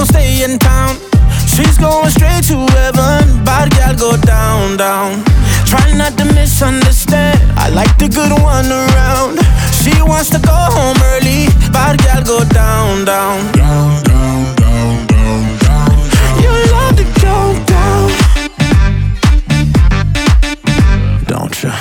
stay in town. She's going straight to heaven. Bad gal go down, down. Try not to misunderstand. I like the good one around. She wants to go home early. Bad gal go down, down. Down, down, down, down, down. You love to go down, don't you?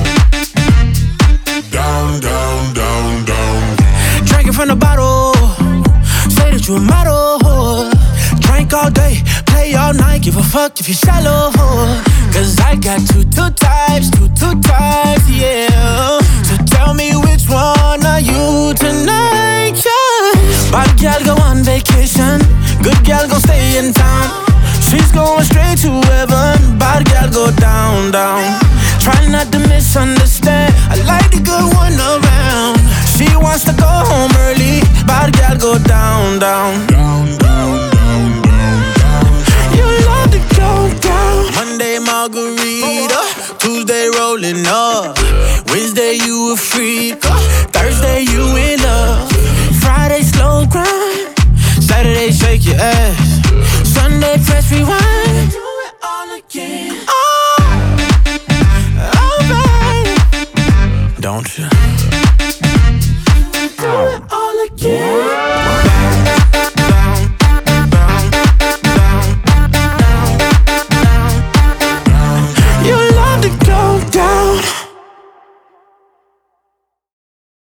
Down, down, down, down. Drinking from the bottle. Say that you a model. Drink all day, play all night. Give a fuck if you're shallow. Cause I got two types, yeah. So tell me which one are you tonight, yeah. Bad gal go on vacation. Good gal gon' stay in town. She's going straight to heaven. Bad gal go down, down. Try not to misunderstand. I like the good one around. She wants to go home early. Bad gal go down, down. Down, down, down, down, down. You love to go down. Monday margarita, Tuesday rolling up, Wednesday you a freak, Thursday you in love, Friday slow grind, Saturday shake your ass, Sunday press rewind.